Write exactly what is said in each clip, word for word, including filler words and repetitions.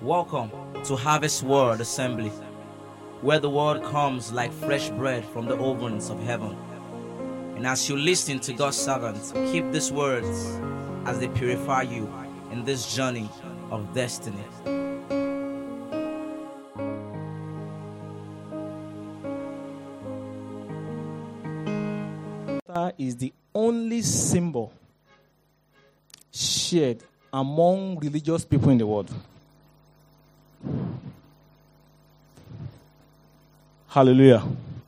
Welcome to Harvest Word Assembly, where the word comes like fresh bread from the ovens of heaven. And as you listen to God's servants, keep these words as they purify you in this journey of destiny. Is the only symbol shared among religious people in the world. Hallelujah.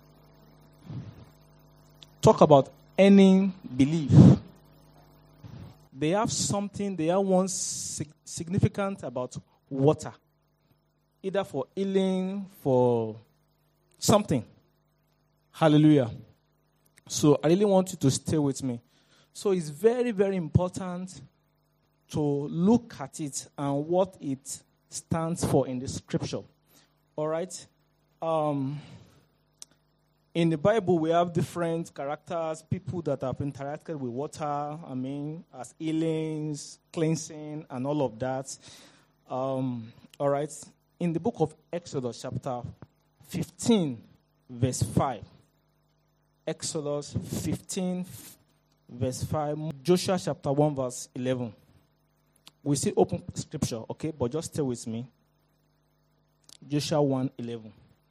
Talk about any belief. They have something, they have one sig- significant about water. Either for healing, for something. Hallelujah. So I really want you to stay with me. So it's very, very important to look at it and what it stands for in the scripture. All right? Um, in the Bible, we have different characters, people that have interacted with water, I mean, as healings, cleansing, and all of that. Um, all right? In the book of Exodus, chapter fifteen, verse five. Exodus fifteen, verse five. Joshua chapter one, verse eleven. We see open scripture, okay? But just stay with me. Joshua one, eleven.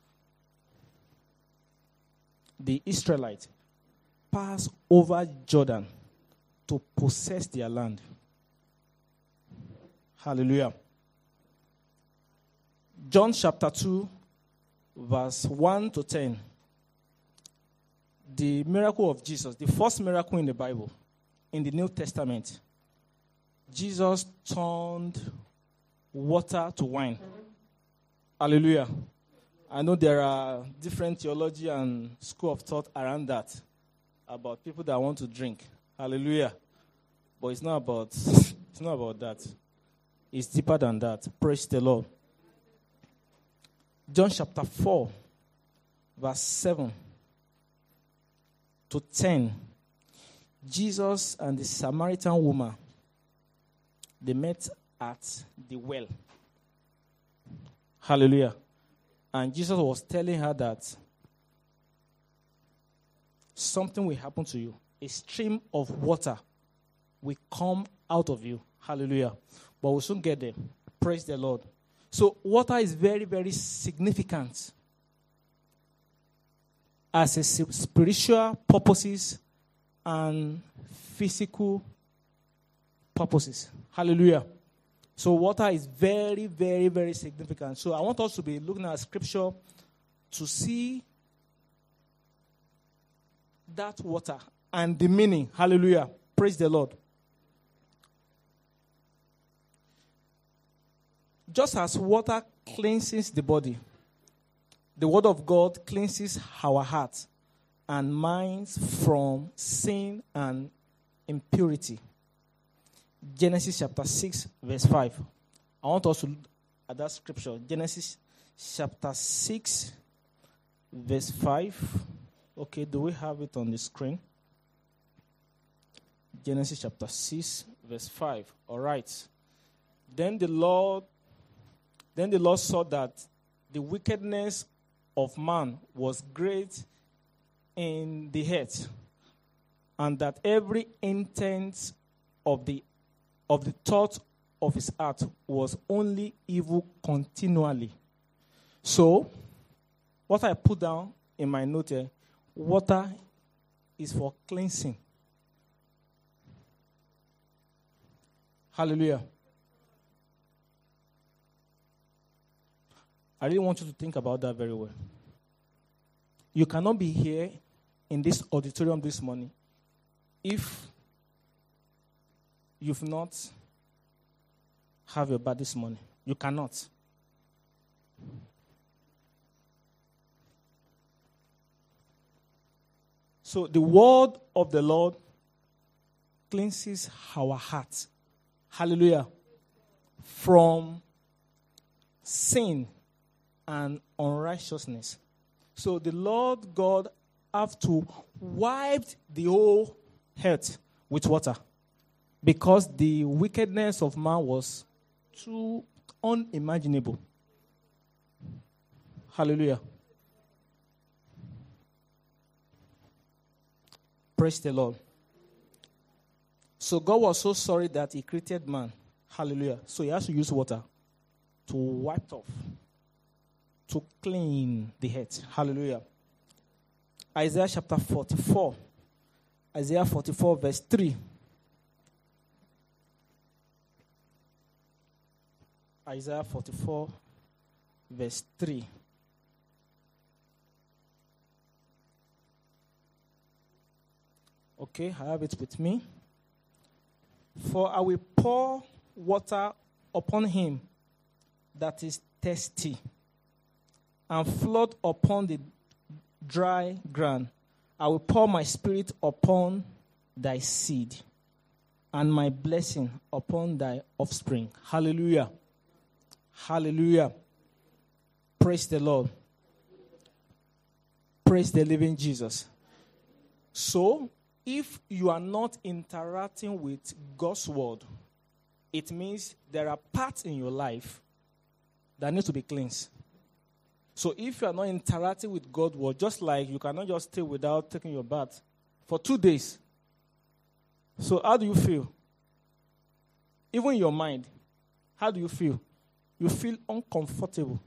The Israelites passed over Jordan to possess their land. Hallelujah. John chapter two, verse one to ten. The miracle of Jesus, the first miracle in the Bible, in the New Testament. Jesus turned water to wine. Hallelujah. I know there are different theology and school of thought around that, about people that want to drink. Hallelujah. But it's not about it's not about that. It's deeper than that. Praise the Lord. John chapter four, verse seven to ten. Jesus and the Samaritan woman, they met at the well. Hallelujah. And Jesus was telling her that something will happen to you. A stream of water will come out of you. Hallelujah. But we'll soon get there. Praise the Lord. So water is very, very significant as a spiritual purposes and physical purposes. Hallelujah. So water is very, very, very significant. So I want us to be looking at scripture to see that water and the meaning. Hallelujah. Praise the Lord. Just as water cleanses the body, the word of God cleanses our hearts and minds from sin and impurity. Genesis chapter six, verse five. I want us to look at that scripture. Genesis chapter six, verse five. Okay, do we have it on the screen? Genesis chapter six, verse five. All right. Then the Lord, then the Lord saw that the wickedness of man was great in the earth, and that every intent of the of the thought of his heart was only evil continually. So, what I put down in my note here, water is for cleansing. Hallelujah. I really want you to think about that very well. You cannot be here in this auditorium this morning if you've not have your bath this morning. You cannot. So the word of the Lord cleanses our hearts. Hallelujah. From sin and unrighteousness. So the Lord God have to wipe the whole earth with water, because the wickedness of man was too unimaginable. Hallelujah. Praise the Lord. So God was so sorry that he created man. Hallelujah. So he has to use water to wipe off, to clean the head. Hallelujah. Isaiah chapter forty-four. Isaiah forty-four verse three. Isaiah forty-four verse three. Okay, I have it with me. For I will pour water upon him that is thirsty, and flood upon the dry ground. I will pour my spirit upon thy seed, and my blessing upon thy offspring. Hallelujah. Hallelujah. Praise the Lord. Praise the living Jesus. So, if you are not interacting with God's word, it means there are parts in your life that need to be cleansed. So if you are not interacting with God's word, just like you cannot just stay without taking your bath for two days. So how do you feel? Even in your mind, how do you feel? You feel uncomfortable.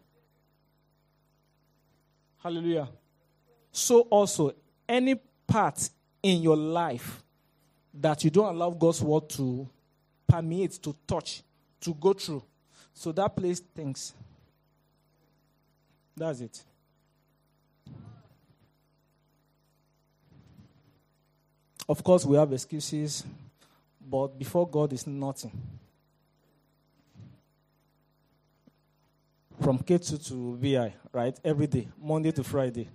Hallelujah. So also, any part in your life that you don't allow God's word to permeate, to touch, to go through. So that place stinks. That's it. Of course, we have excuses, but before God is nothing. From K two to V I, right? Every day, Monday to Friday.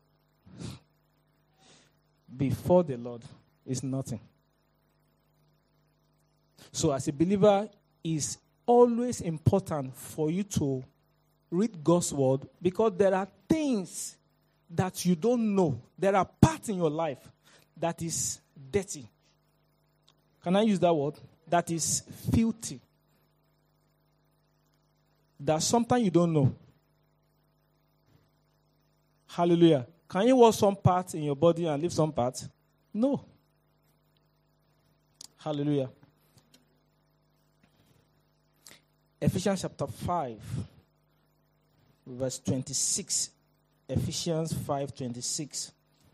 Before the Lord is nothing. So as a believer, it's always important for you to read God's word, because there are things that you don't know. There are parts in your life that is dirty. Can I use that word? That is filthy. That sometimes you don't know. Hallelujah. Can you wash some parts in your body and leave some parts? No. Hallelujah. Ephesians chapter five, verse twenty-six. Ephesians five twenty-six.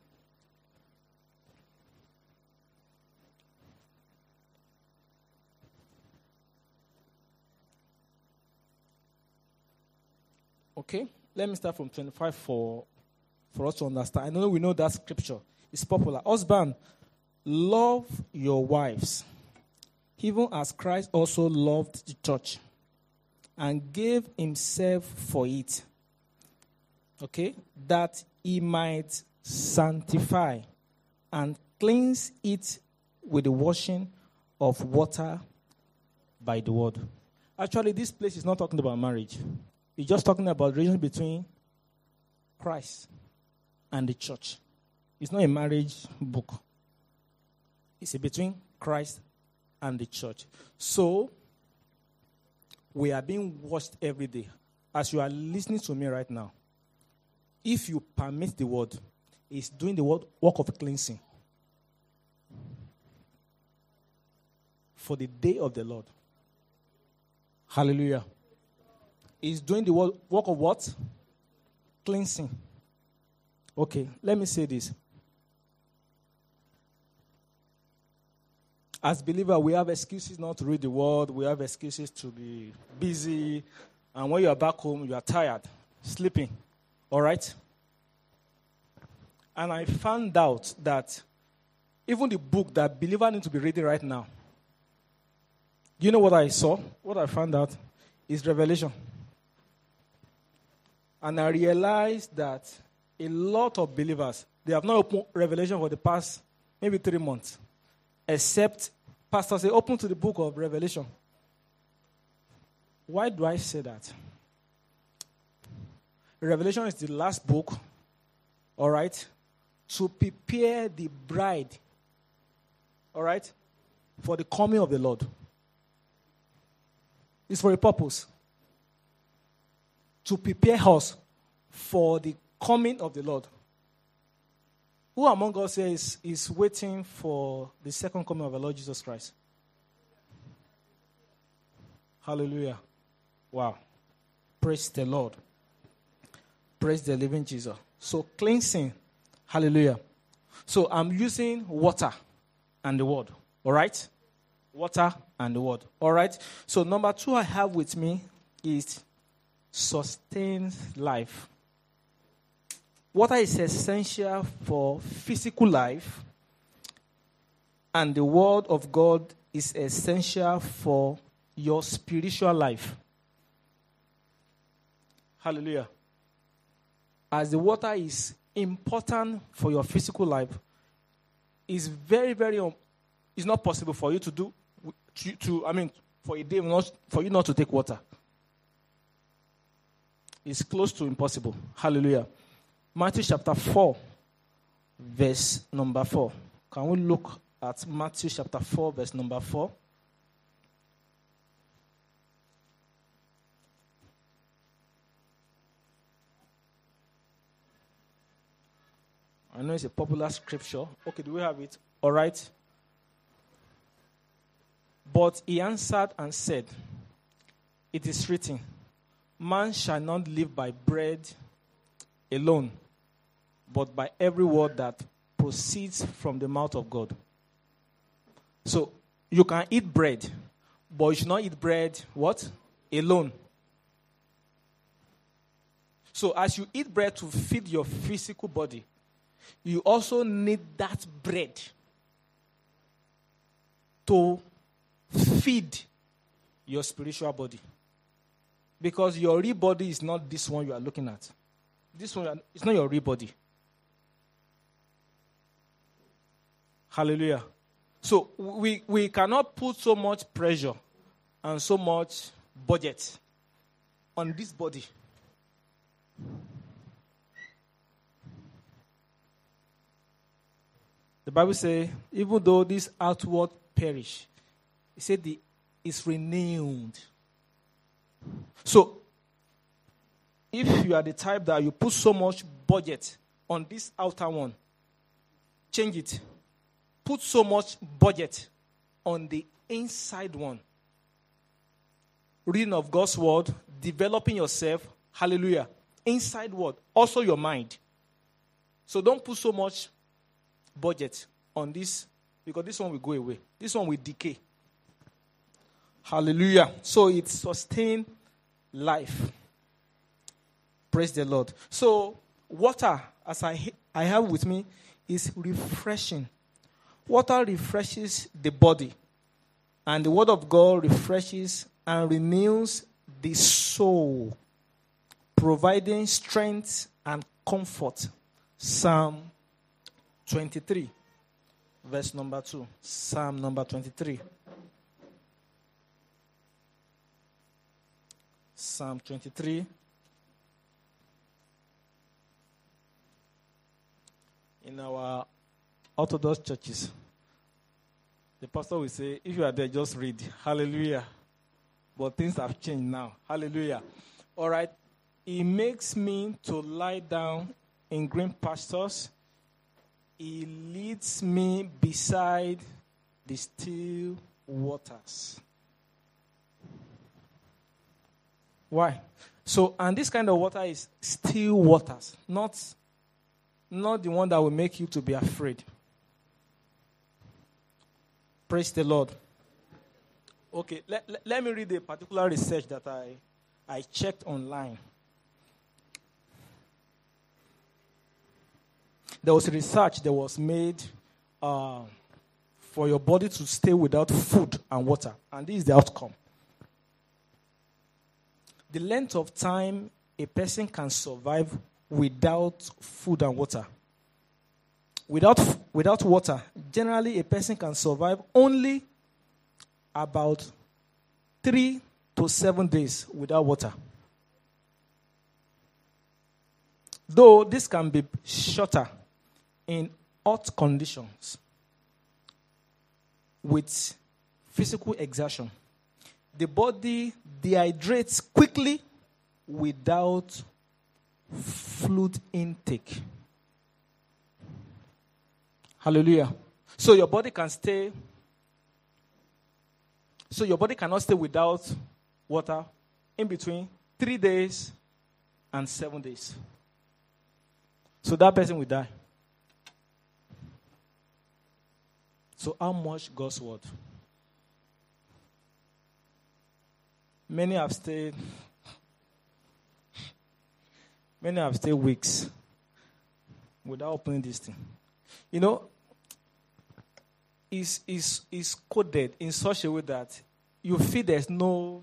Okay, let me start from twenty-five for, for us to understand. I know we know that scripture. It's popular. Husband, love your wives, even as Christ also loved the church and gave himself for it. Okay, that he might sanctify and cleanse it with the washing of water by the word. Actually, this place is not talking about marriage. It's just talking about the relation between Christ and the church. It's not a marriage book. It's a between Christ and the church. So, we are being washed every day. As you are listening to me right now, if you permit the word, it's doing the work of cleansing for the day of the Lord. Hallelujah. It's doing the work of what? Cleansing. Okay, let me say this. As believers, we have excuses not to read the word. We have excuses to be busy. And when you are back home, you are tired, sleeping. All right? And I found out that even the book that believers need to be reading right now, you know what I saw? What I found out is Revelation. And I realized that a lot of believers, they have not opened Revelation for the past maybe three months. Except pastors say, open to the book of Revelation. Why do I say that? Revelation is the last book, all right, to prepare the bride, all right, for the coming of the Lord. It's for a purpose. to prepare us for the coming of the Lord. Who among us here is, is waiting for the second coming of the Lord Jesus Christ? Hallelujah. Wow. Praise the Lord. Praise the living Jesus. So cleansing. Hallelujah. So I'm using water and the word. All right? Water and the word. All right? So number two I have with me is sustained life. Water is essential for physical life, and the word of God is essential for your spiritual life. Hallelujah. As the water is important for your physical life, it's very, very, um, it's not possible for you to do, to, to I mean, for a day, not, for you not to take water. It's close to impossible. Hallelujah. Matthew chapter four, verse number four. Can we look at Matthew chapter four, verse number four? I know it's a popular scripture. Okay, do we have it? All right. But he answered and said, it is written, man shall not live by bread alone, but by every word that proceeds from the mouth of God. So, you can eat bread, but you should not eat bread, what? Alone. So, as you eat bread to feed your physical body, you also need that bread to feed your spiritual body. Because your real body is not this one you are looking at. This one, it's not your real body. Hallelujah. So we, we cannot put so much pressure and so much budget on this body. The Bible says, even though this outward perish, it said the is renewed. So, if you are the type that you put so much budget on this outer one, change it. Put so much budget on the inside one. Reading of God's word, developing yourself, hallelujah. Inside word, also your mind. So don't put so much budget on this, because this one will go away. This one will decay. Hallelujah. So it sustains life. Praise the Lord. So water, as I I have with me, is refreshing. Water refreshes the body, and the word of God refreshes and renews the soul, providing strength and comfort. Psalm twenty-three, verse number two. Psalm number twenty-three. Psalm twenty-three. In our Orthodox churches, the pastor will say, if you are there, just read. Hallelujah. But things have changed now. Hallelujah. All right. He makes me to lie down in green pastures. He leads me beside the still waters. Why? So, and this kind of water is still waters, not, not the one that will make you to be afraid. Praise the Lord. Okay, let, let, let me read a particular research that I, I checked online. There was research that was made uh, for your body to stay without food and water. And this is the outcome. The length of time a person can survive without food and water. Without, without water, generally a person can survive only about three to seven days without water. Though this can be shorter in hot conditions with physical exertion. The body dehydrates quickly without fluid intake. Hallelujah. So your body can stay. So your body cannot stay without water in between three days and seven days. So that person will die. So how much God's word? Many have stayed. Many have stayed weeks without opening this thing. You know, it's, it's, it's coded in such a way that you feel there's no...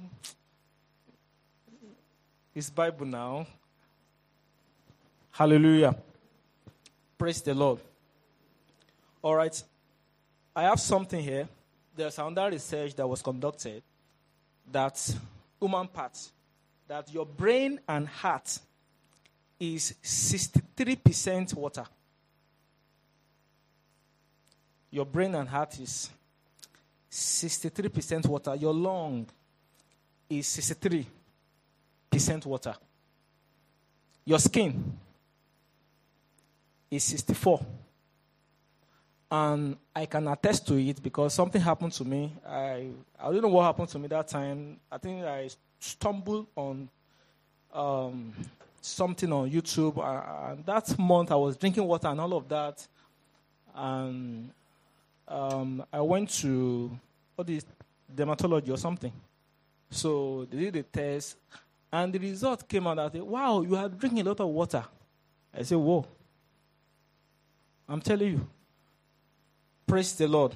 It's Bible now. Hallelujah. Praise the Lord. All right. I have something here. There's another research that was conducted that human parts, that your brain and heart is sixty-three percent water. Your brain and heart is sixty-three percent water. Your lung is sixty-three percent water. Your skin is sixty-four. And I can attest to it because something happened to me. I I don't know what happened to me that time. I think I stumbled on um, something on YouTube. And that month I was drinking water and all of that. And um, I went to what is dermatology or something. So they did the test. And the result came out that, wow, you are drinking a lot of water. I said, whoa. I'm telling you. Praise the Lord.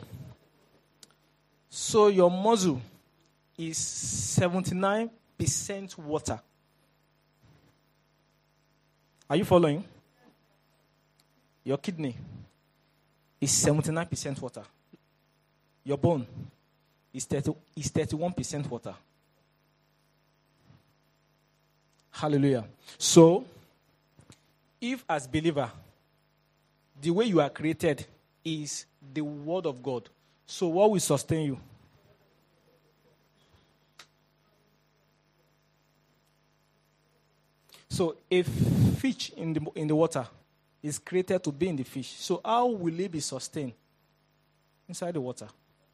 So your muscle is seventy-nine percent water. Are you following? Your kidney is seventy-nine percent water. Your bone is thirty is thirty-one percent water. Hallelujah. So, if as believer, the way you are created is the word of God, so what will sustain you? So, a fish in the in the water is created to be in the fish. So, how will it be sustained? Inside the water.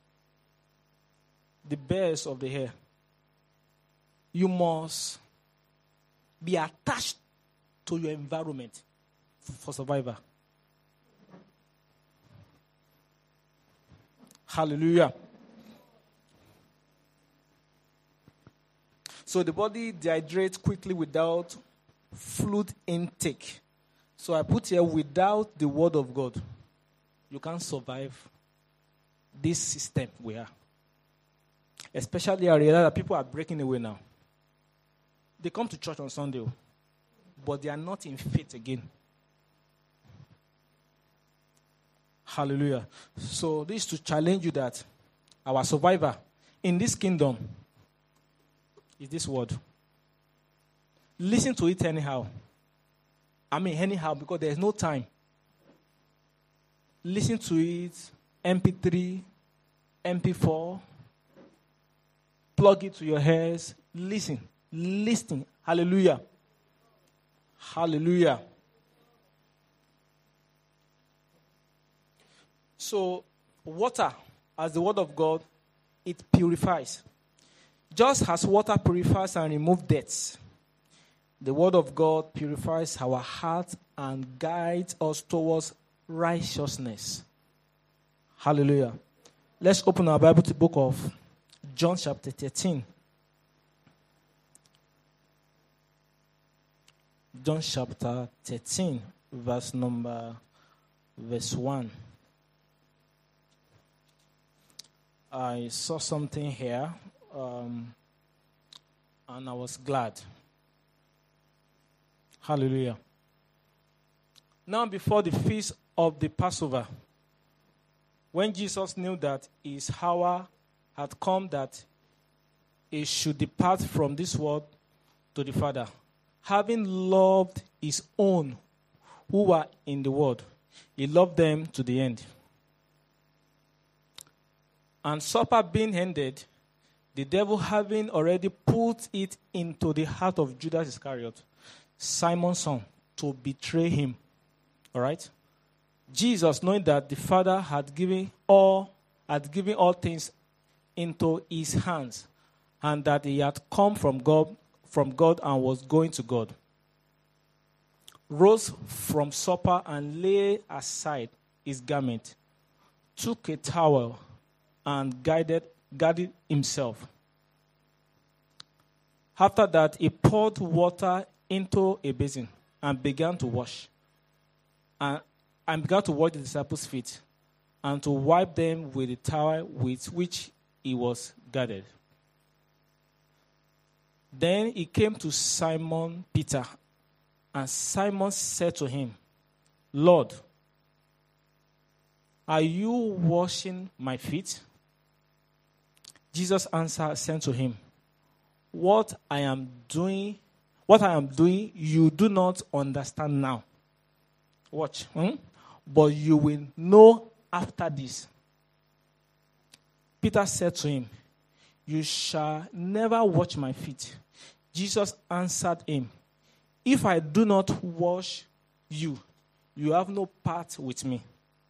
The birds of the air. You must be attached to your environment for survival. Hallelujah. So the body dehydrates quickly without fluid intake. So I put here, without the word of God, you can't survive this system we are. Especially I realize that people are breaking away now. They come to church on Sunday, but they are not in faith again. Hallelujah. So this is to challenge you that our survivor in this kingdom is this word. Listen to it anyhow. I mean anyhow, because there is no time. Listen to it, M P three, M P four, plug it to your ears, listen, listen. Hallelujah. Hallelujah. So, water, as the word of God, it purifies. Just as water purifies and removes debts, the word of God purifies our heart and guides us towards righteousness. Hallelujah. Let's open our Bible to the book of John chapter thirteen. John chapter thirteen, verse number, verse one. I saw something here, um, and I was glad. Hallelujah. Now, before the feast of the Passover, when Jesus knew that his hour had come that he should depart from this world to the Father, having loved his own who were in the world, he loved them to the end. And supper being ended, The devil having already put it into the heart of Judas Iscariot, Simon's son, to betray him. All right? Jesus, knowing that the Father had given all, had given all things into his hands, and that he had come from God, from God and was going to God, rose from supper and laid aside his garment, took a towel and guided, guarded himself. After that, he poured water into a basin and began to wash, and, and began to wash the disciples' feet and to wipe them with the towel with which he was guarded. Then he came to Simon Peter, and Simon said to him, Lord, are you washing my feet? Jesus answered, said to him, What I am doing, what I am doing, you do not understand now. Watch. Hmm? But you will know after this. Peter said to him, You shall never wash my feet. Jesus answered him, If I do not wash you, you have no part with me.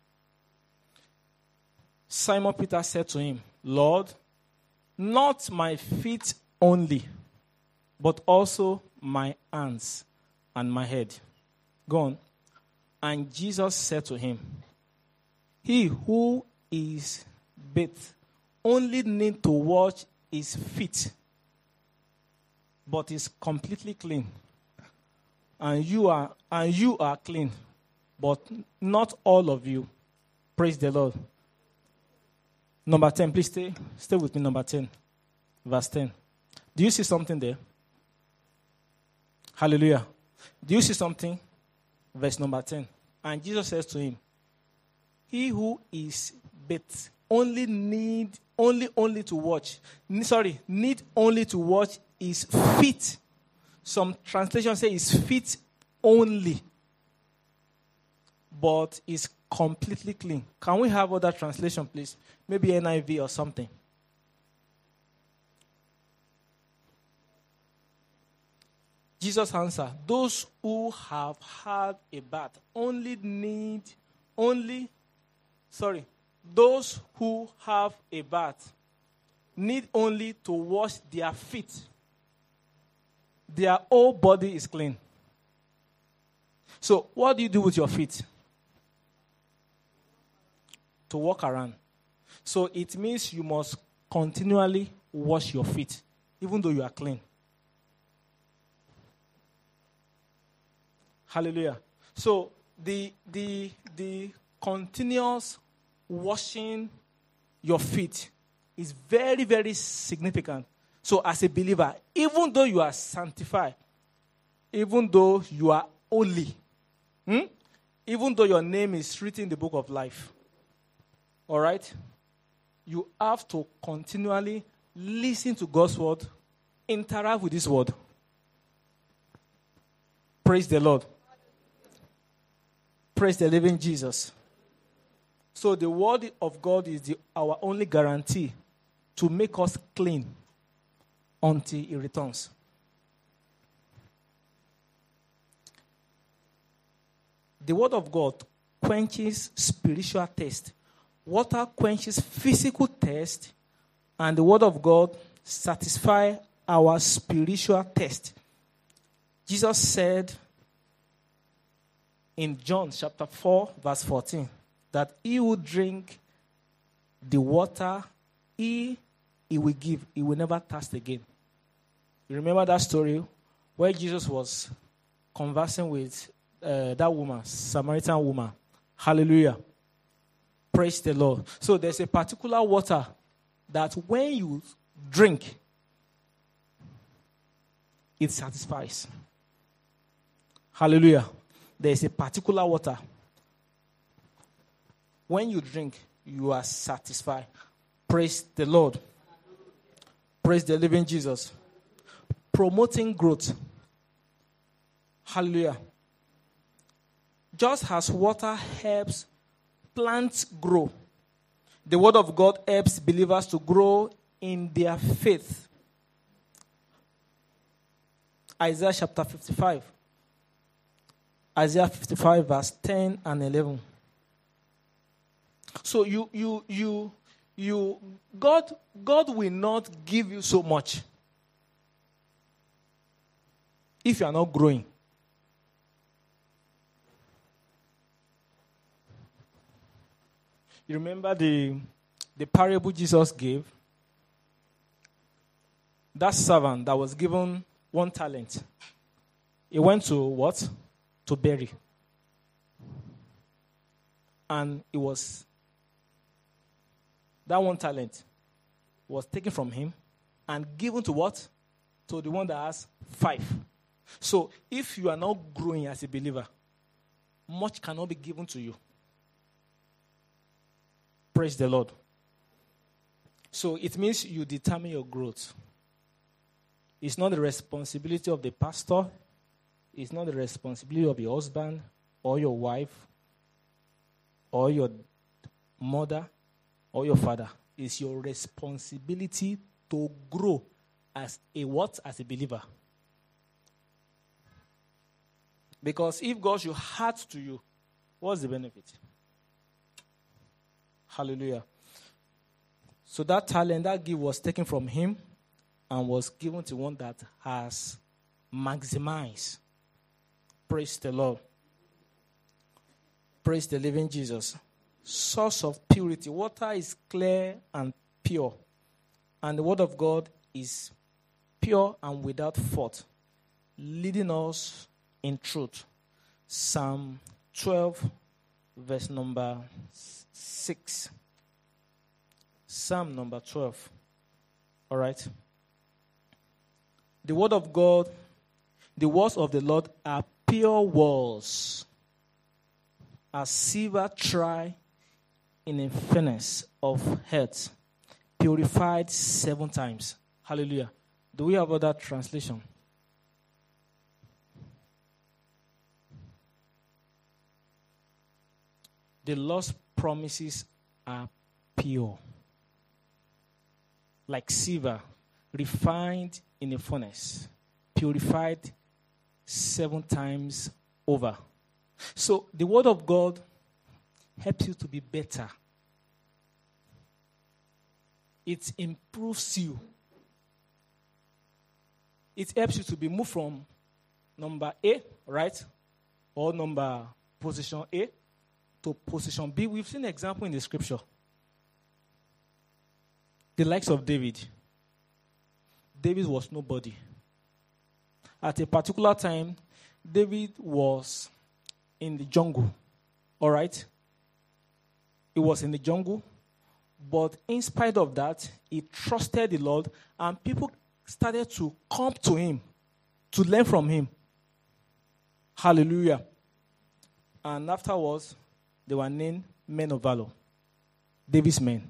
Simon Peter said to him, Lord, not my feet only, but also my hands and my head. Go on. And Jesus said to him, He who is bathed only need to wash his feet, but is completely clean. And you are and you are clean, but not all of you. Praise the Lord. Number ten, please stay. Stay with me, number ten. Verse ten. Do you see something there? Hallelujah. Do you see something? Verse number ten. And Jesus says to him, He who is bathed only need only only to watch. Sorry, need only to watch his feet. Some translations say his feet only, but is completely clean. Can we have other translation, please? Maybe N I V or something. Jesus answered, Those who have had a bath only need, only, sorry, those who have a bath need only to wash their feet. Their whole body is clean. So, what do you do with your feet? To walk around. So, it means you must continually wash your feet, even though you are clean. Hallelujah. So, the, the, the continuous washing your feet is very, very significant. So, as a believer, even though you are sanctified, even though you are holy, hmm? even though your name is written in the book of life, all right, you have to continually listen to God's word, interact with this word. Praise the Lord. Praise the living Jesus. So the word of God is the, our only guarantee to make us clean until he returns. The word of God quenches spiritual thirst. Water quenches physical thirst, and the word of God satisfies our spiritual thirst. Jesus said in John chapter four, verse fourteen, that he who drink the water he, he will give, he will never thirst again. You remember that story where Jesus was conversing with uh, that woman, Samaritan woman. Hallelujah. Praise the Lord. So there's a particular water that when you drink, it satisfies. Hallelujah. There's a particular water. When you drink, you are satisfied. Praise the Lord. Praise the living Jesus. Promoting growth. Hallelujah. Just as water helps plants grow, the word of God helps believers to grow in their faith. Isaiah chapter fifty-five. Isaiah fifty-five, verse ten and eleven. So you, you, you, you, God, God will not give you so much if you are not growing. You remember the, the parable Jesus gave? That servant that was given one talent, he went to what? To bury. And it was, that one talent was taken from him and given to what? To the one that has five. So if you are not growing as a believer, much cannot be given to you. Praise the Lord. So it means you determine your growth. It's not the responsibility of the pastor. It's not the responsibility of your husband or your wife or your mother or your father. It's your responsibility to grow as a what? As a believer. Because if God should add to you, what's the benefit? Hallelujah. So that talent, that gift was taken from him and was given to one that has maximized. Praise the Lord. Praise the living Jesus. Source of purity. Water is clear and pure. And the word of God is pure and without fault, leading us in truth. Psalm twelve, verse number six. Psalm number twelve. All right. The word of God, the words of the Lord are pure words, as silver tried in a furnace of earth, purified seven times. Hallelujah. Do we have other translation? The Lord's promises are pure, like silver refined in a furnace, purified seven times over. So the word of God helps you to be better. It improves you. It helps you to be moved from number A, right? Or number position A to position B. We've seen an example in the scripture. The likes of David. David was nobody. At a particular time, David was in the jungle. All right? He was in the jungle. But in spite of that, he trusted the Lord, and people started to come to him to learn from him. Hallelujah. And afterwards, they were named men of valor. David's men.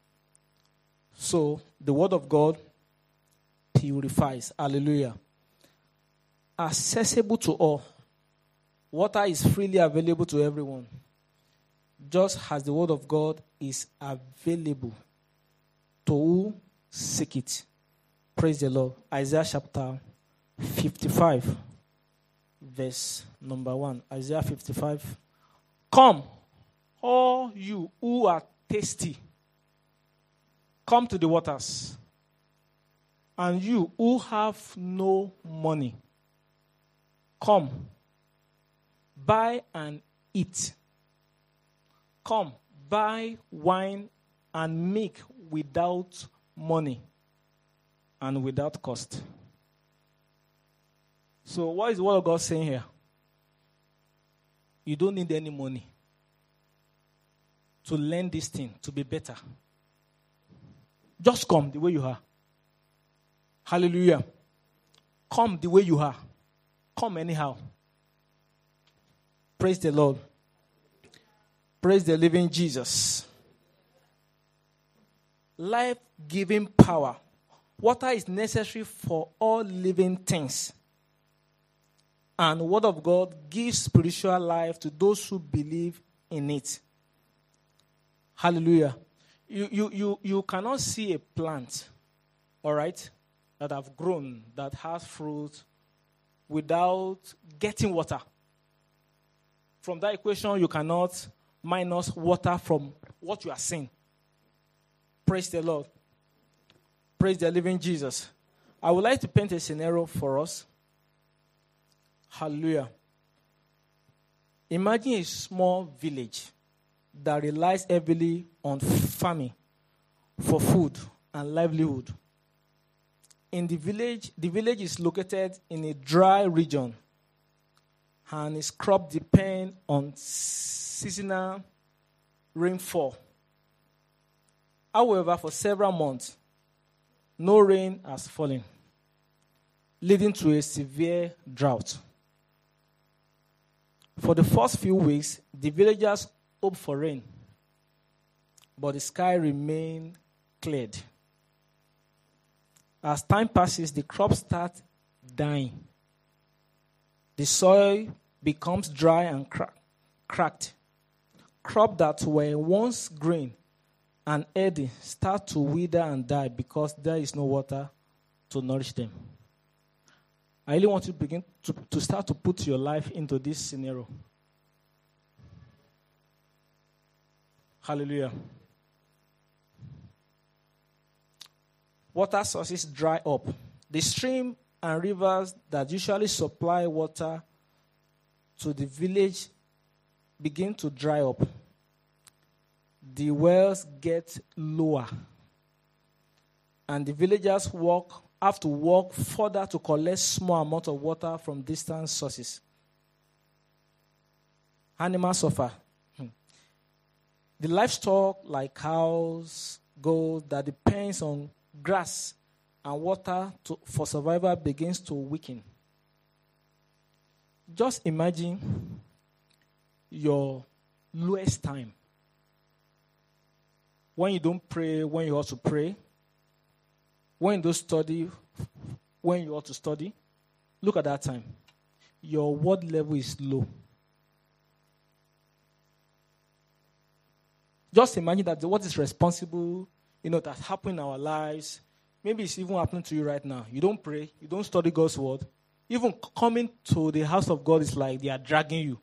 So, the word of God purifies. Hallelujah. Accessible to all. Water is freely available to everyone. Just as the word of God is available to who seek it. Praise the Lord. Isaiah chapter fifty-five, verse number one. Isaiah fifty-five. Come, all you who are thirsty, come to the waters. And you who have no money, come, buy and eat. Come, buy wine and milk without money and without cost. So what is the word of God saying here? You don't need any money to learn this thing, to be better. Just come the way you are. Hallelujah. Come the way you are. Come anyhow. Praise the Lord. Praise the living Jesus. Life-giving power. Water is necessary for all living things. And the word of God gives spiritual life to those who believe in it. Hallelujah. You, you, you, you cannot see a plant all right, that have grown, that has fruit, without getting water. From that equation, you cannot minus water from what you are seeing. Praise the Lord. Praise the living Jesus. I would like to paint a scenario for us. Hallelujah. Imagine a small village that relies heavily on farming for food and livelihood. In the village, the village is located in a dry region, and its crop depend on seasonal rainfall. However, for several months, no rain has fallen, leading to a severe drought. For the first few weeks, the villagers hoped for rain, but the sky remained cleared. As time passes, the crops start dying. The soil becomes dry and cra- cracked. Crops that were once green and healthy start to wither and die because there is no water to nourish them. I really want you to begin to, to start to put your life into this scenario. Hallelujah. Water sources dry up. The stream and rivers that usually supply water to the village begin to dry up. The wells get lower, and the villagers walk have to walk further to collect small amount of water from distant sources. Animals suffer. Hmm. The livestock, like cows, goats, that depends on grass and water to, for survival, begins to weaken. Just imagine your lowest time. When you don't pray, when you ought to pray. When you don't study, when you ought to study. Look at that time. Your word level is low. Just imagine that what is responsible, you know, that happened in our lives. Maybe it's even happening to you right now. You don't pray. You don't study God's word. Even coming to the house of God is like they are dragging you.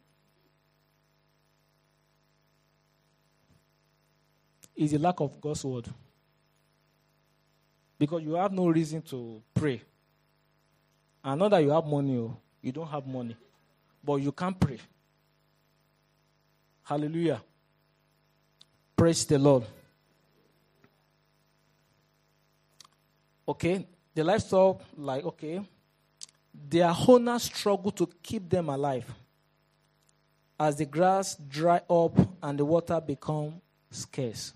It's a lack of God's word. Because you have no reason to pray. And not that you have money, you don't have money. But you can't pray. Hallelujah. Praise the Lord. Okay, the livestock, like, okay, their owners struggle to keep them alive as the grass dry up and the water become scarce.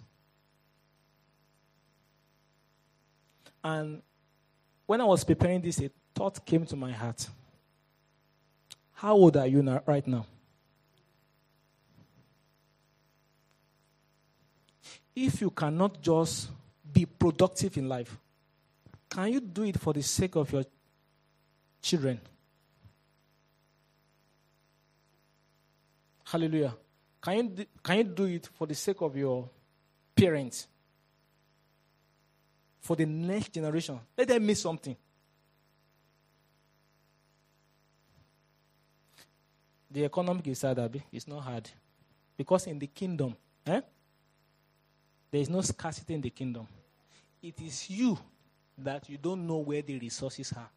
And when I was preparing this, a thought came to my heart. How old are you now, right now? If you cannot just be productive in life, can you do it for the sake of your children? Hallelujah. Can you do, can you do it for the sake of your parents? For the next generation? Let them miss something. The economic is hard, Abi. It's not hard. Because in the kingdom, eh, there is no scarcity in the kingdom. It is you that you don't know where the resources are.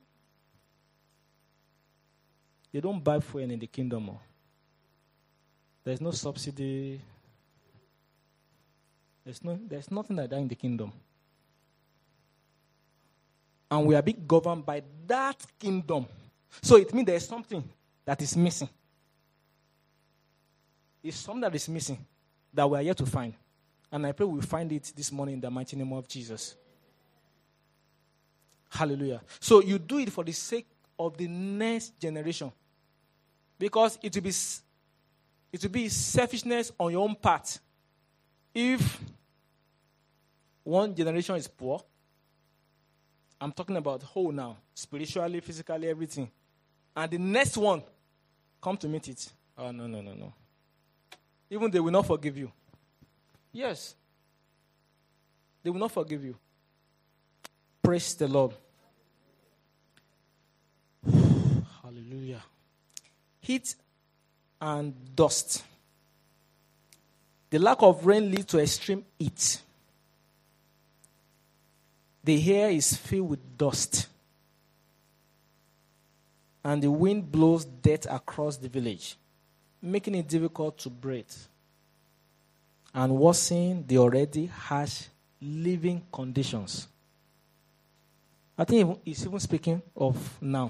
They don't buy fuel in the kingdom. Oh. There's no subsidy. There's no. There's nothing like that in the kingdom. And we are being governed by that kingdom. So it means there's something that is missing. It's something that is missing that we are yet to find. And I pray we'll find it this morning in the mighty name of Jesus. Hallelujah. So you do it for the sake of the next generation. Because it will be, it will be selfishness on your own part. If one generation is poor, I'm talking about whole now, spiritually, physically, everything. And the next one come to meet it. Oh, no, no, no, no. Even they will not forgive you. Yes. They will not forgive you. Praise the Lord. Hallelujah. Heat and dust. The lack of rain leads to extreme heat. The air is filled with dust. And the wind blows dirt across the village, making it difficult to breathe and worsening the already harsh living conditions. I think he's even speaking of now.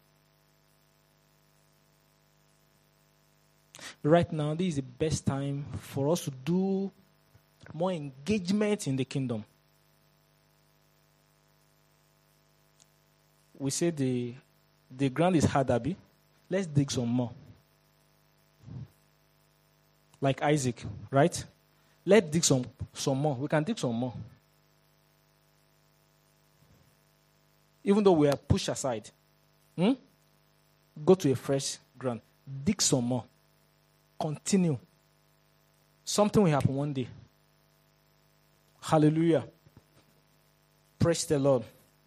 Right now, this is the best time for us to do more engagement in the kingdom. We say the, the ground is hard, Abby. Let's dig some more. Like Isaac, right? Let's dig some, some more. We can dig some more. Even though we are pushed aside. Hmm? Go to a fresh ground. Dig some more. Continue. Something will happen one day. Hallelujah. Praise the Lord.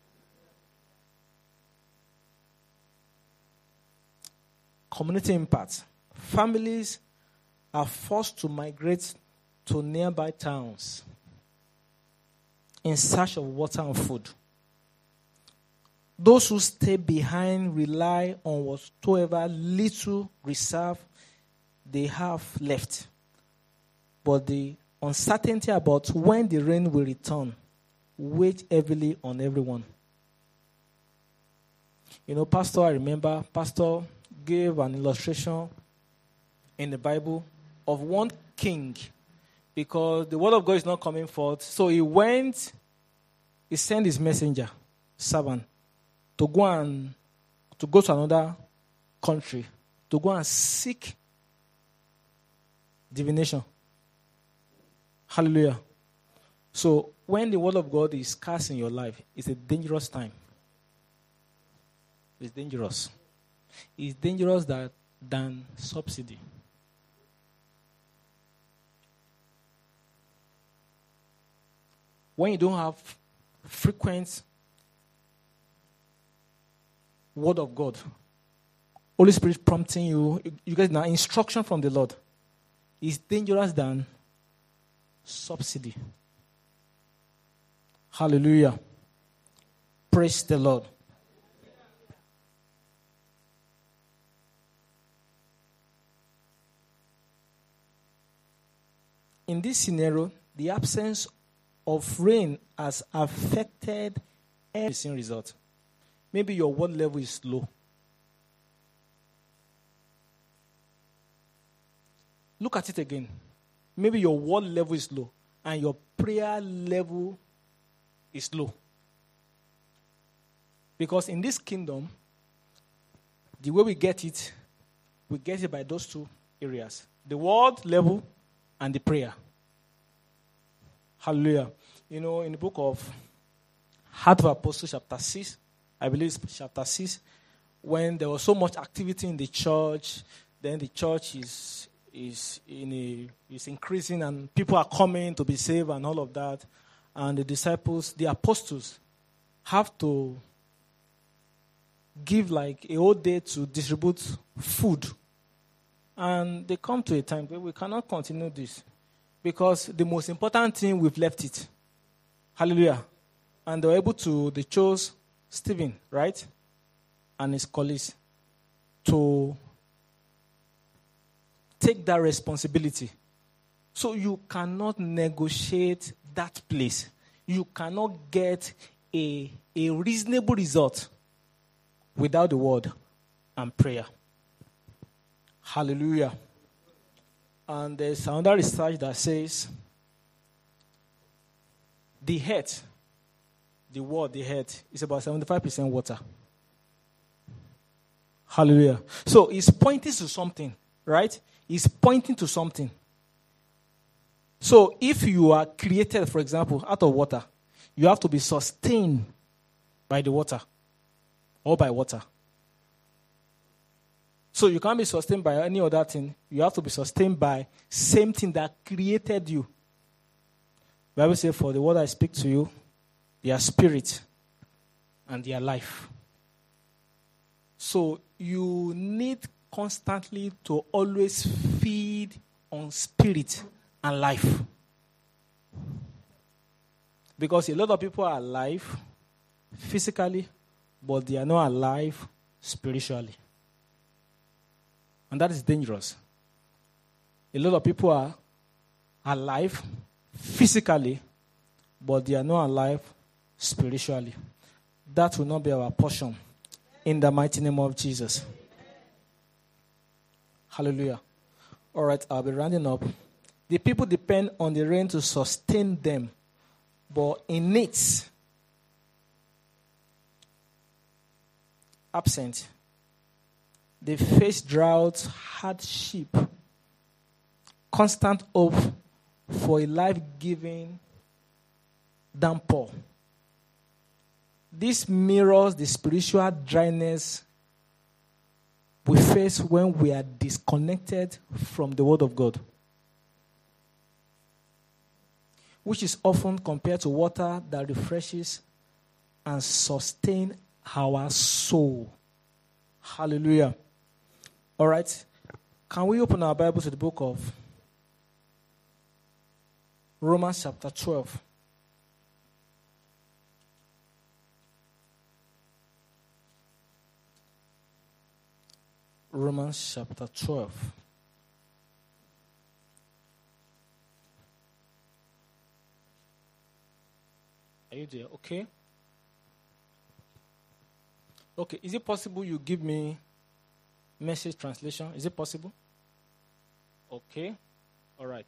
Community impact. Families are forced to migrate to nearby towns in search of water and food. Those who stay behind rely on whatsoever little reserve they have left. But the uncertainty about when the rain will return weighs heavily on everyone. You know, Pastor, I remember, Pastor gave an illustration in the Bible of one king because the word of God is not coming forth. So he went, he sent his messenger, servant, to go and to go to another country, to go and seek divination. Hallelujah. So when the word of God is scarce in your life, it's a dangerous time. It's dangerous. It's dangerous that, than subsidy. When you don't have frequent word of God, Holy Spirit prompting you, you get an instruction from the Lord, is dangerous than subsidy. Hallelujah. Praise the Lord. In this scenario, the absence of rain has affected every single result. Maybe your water level is low. Look at it again. Maybe your water level is low and your prayer level is low. Because in this kingdom, the way we get it, we get it by those two areas. The word level and the prayer. Hallelujah. You know, in the book of Acts of Apostles, chapter six, I believe it's chapter six, when there was so much activity in the church, then the church is is in a is increasing and people are coming to be saved and all of that. And the disciples, the apostles, have to give like a whole day to distribute food. And they come to a time where we cannot continue this because the most important thing, we've left it. Hallelujah. And they were able to, they chose Stephen, right? And his colleagues to take that responsibility. So you cannot negotiate that place. You cannot get a, a reasonable result without the word and prayer. Hallelujah. And there's another research that says the head, the word, the head, is about seventy-five percent water. Hallelujah. So it's pointing to something, right? It's pointing to something. So if you are created, for example, out of water, you have to be sustained by the water or by water. So you can't be sustained by any other thing. You have to be sustained by same thing that created you. The Bible says, for the word I speak to you, they are spirit and their life. So you need constantly to always feed on spirit and life. Because a lot of people are alive physically, but they are not alive spiritually. And that is dangerous. A lot of people are alive physically, but they are not alive spiritually. That will not be our portion in the mighty name of Jesus. Hallelujah. All right, I'll be rounding up. The people depend on the rain to sustain them, but in its absent, they face drought, hardship, constant hope for a life-giving downpour. This mirrors the spiritual dryness we face when we are disconnected from the Word of God, which is often compared to water that refreshes and sustains our soul. Hallelujah. All right. Can we open our Bible to the book of Romans chapter twelve? Romans chapter twelve. Are you there? Okay. Okay. Is it possible you give me message translation? Is it possible? Okay. All right.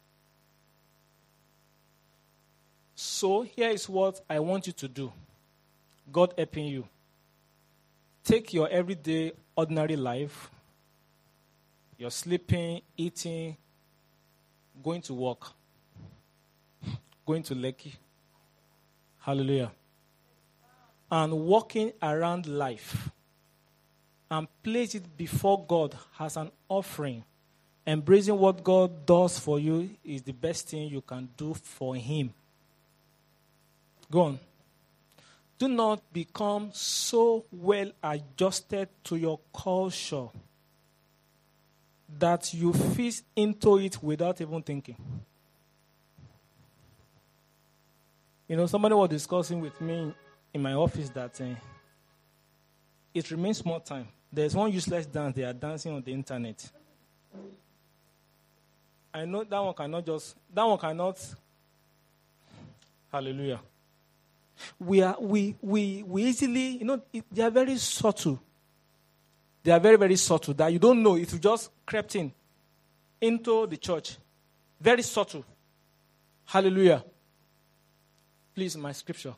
So here is what I want you to do. God helping you. Take your everyday, ordinary life. You're sleeping, eating, going to work, going to Lekki. Hallelujah. And walking around life. And place it before God as an offering. Embracing what God does for you is the best thing you can do for Him. Go on. Do not become so well adjusted to your culture that you fit into it without even thinking. You know, somebody was discussing with me in my office that uh, it remains more time. There's one useless dance they are dancing on the internet. I know that one cannot just, that one cannot, hallelujah. We are we we we easily, you know, it, they are very subtle. They are very, very subtle that you don't know. It will just crept in into the church. Very subtle. Hallelujah. Please, my scripture.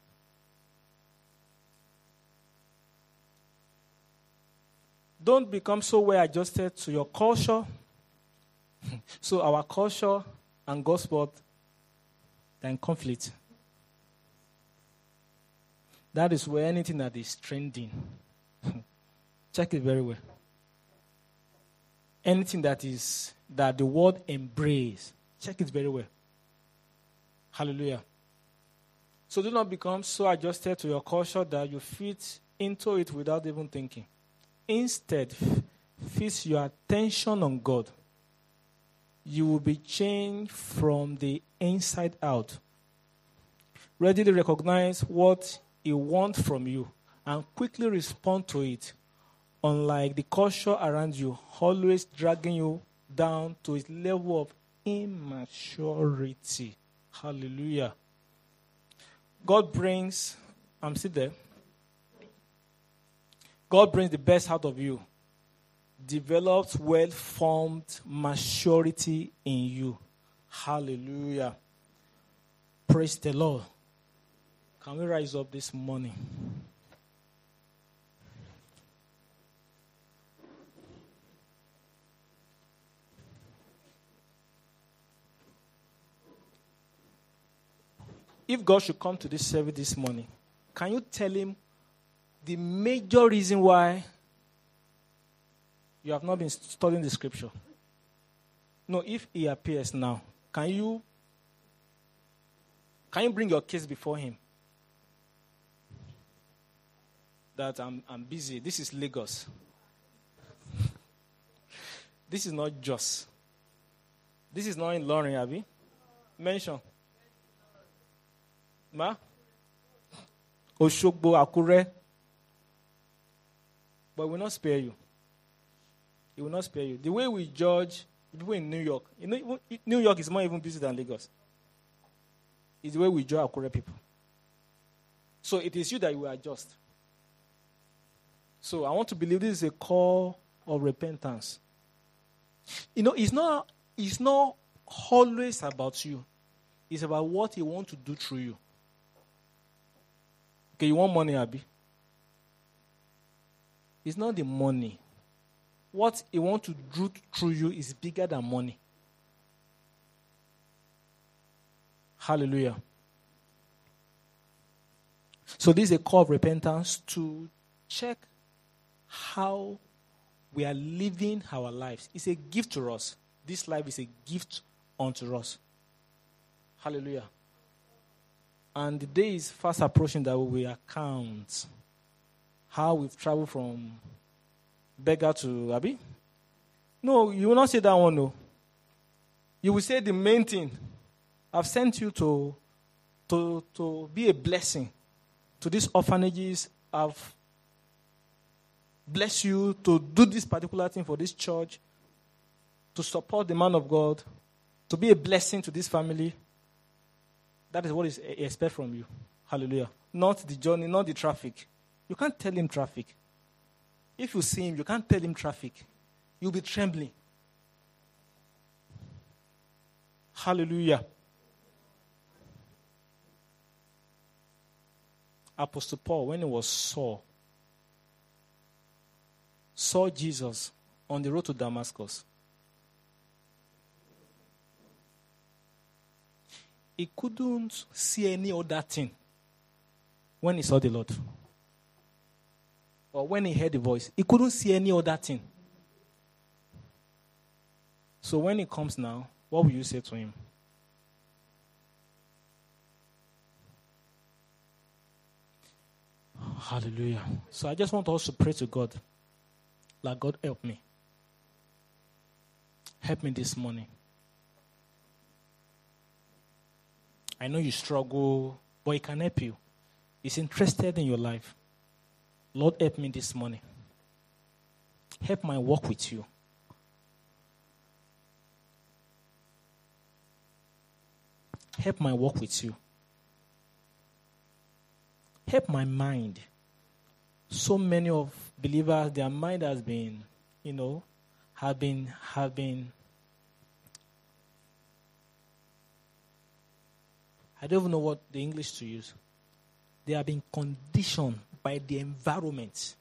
Don't become so well adjusted to your culture. So our culture and gospel are in conflict. That is where anything that is trending. Check it very well. Anything that is that the world embrace. Check it very well. Hallelujah. So do not become so adjusted to your culture that you fit into it without even thinking. Instead, fix your attention on God. You will be changed from the inside out. Readily recognize what He wants from you and quickly respond to it, unlike the culture around you, always dragging you down to its level of immaturity. Hallelujah. God brings, I'm still there. God brings the best out of you. Develops well-formed maturity in you. Hallelujah. Praise the Lord. Can we rise up this morning? If God should come to this service this morning, can you tell Him the major reason why you have not been studying the scripture? No, if He appears now, can you can you bring your case before Him? that I'm, I'm busy. This is Lagos. This is not Jos. This is not in Lorraine, Abby. Mention. Ma? Oshogbo, Akure. But we will not spare you. It will not spare you. The way we judge people in New York, you know, New York is more even busy than Lagos. It's the way we judge Akure people. So it is you that you will adjust. So I want to believe this is a call of repentance. You know, it's not, it's not always about you. It's about what He wants to do through you. Okay, you want money, Abby? It's not the money. What He wants to do through you is bigger than money. Hallelujah. So this is a call of repentance to check how we are living our lives. It's a gift to us. This life is a gift unto us. Hallelujah. And the day is fast approaching that we will account how we've traveled from beggar to Abi. No, you will not say that one, no. You will say the main thing. I've sent you to, to, to be a blessing to these orphanages. I've blessed you to do this particular thing for this church, to support the man of God, to be a blessing to this family. That is what is expect from you. Hallelujah. Not the journey, not the traffic. You can't tell him traffic. If you see him, you can't tell him traffic. You'll be trembling. Hallelujah. Apostle Paul, when he was Saul, saw Jesus on the road to Damascus. He couldn't see any other thing when he saw the Lord. Or when he heard the voice. He couldn't see any other thing. So when he comes now, what will you say to him? Hallelujah. So I just want us to pray to God. Like, God, help me. Help me this morning. I know you struggle, but He can help you. He's interested in your life. Lord, help me this morning. Help my walk with you. Help my walk with you. Help my mind. So many of believers, their mind has been, you know, have been, have been, I don't even know what the English to use. They have been conditioned by the environment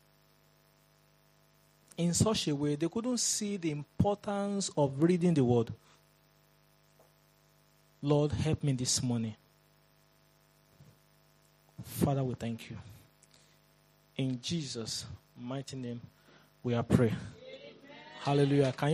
in such a way they couldn't see the importance of reading the word. Lord, help me this morning. Father, we thank you. In Jesus' mighty name, we are praying. Hallelujah. Can you